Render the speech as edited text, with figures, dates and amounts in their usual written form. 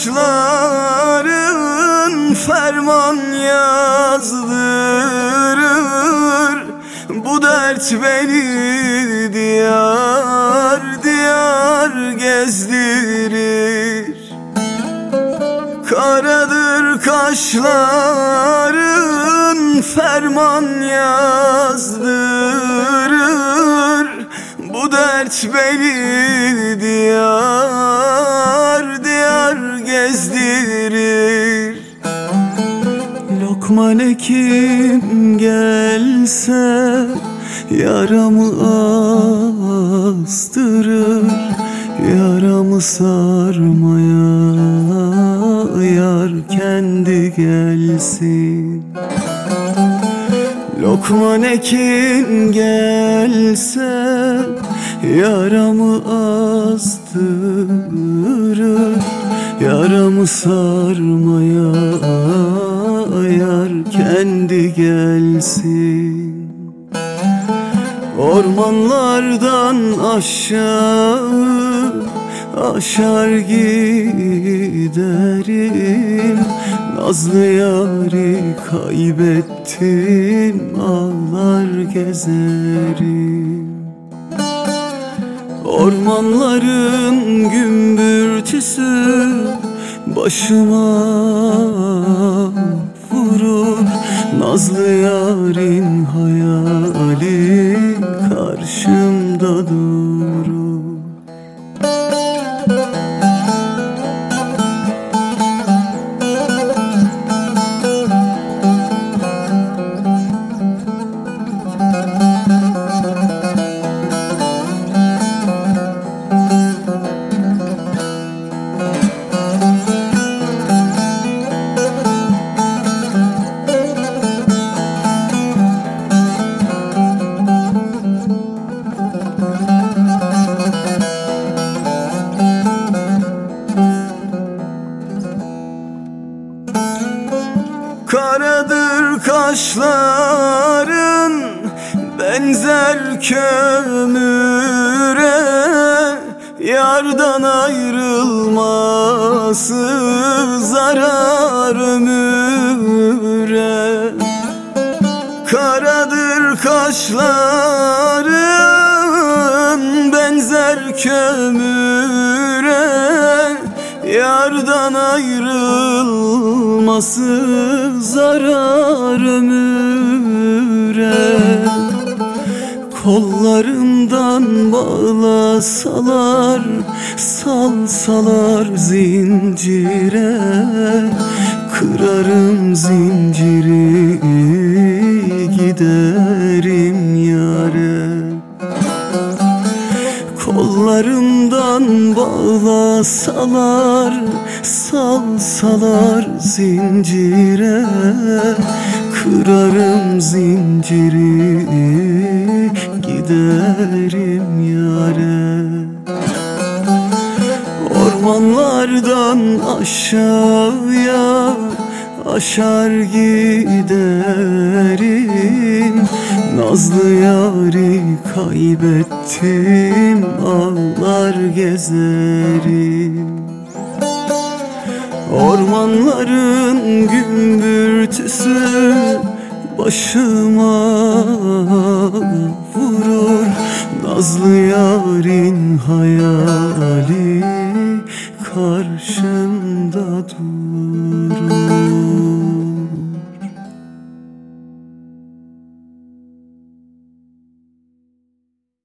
kaşların ferman yazdırır. Bu dert beni diyar diyar gezdirir. Karadır kaşların ferman yazdırır. Bu dert beni diyar diyar gezdirir. Lokman Hekim gelse yaramı astırır. Yaramı sarmaya yar kendi gelsin. Lokman Hekim gelse yaramı astırır. Yaramı sarmaya yar kendi gelsin. Ormanlardan aşağı aşar giderim. Nazlı yâri kaybettim, ağlar gezerim. Ormanların gümbürtüsü başıma vurur. Nazlı yârin hayali karşımda durur. Karadır kaşların benzer kömüre. Yardan ayrılması zarar ömüre. Karadır kaşların benzer kömüre. Yardan ayrılması zarar ömüre. Kollarımdan bağlasalar, salsalar zincire. Kırarım zinciri, giderim yâre. Kollarımdan bağlasalar, salsalar zincire. Kırarım zinciri, giderim yâre. Ormanlardan aşağıya aşar giderim. Nazlı yâri kaybettim, ağlar gezerim. Ormanların gümbürtüsü başıma vurur. Nazlı yârin hayali karşımda durur.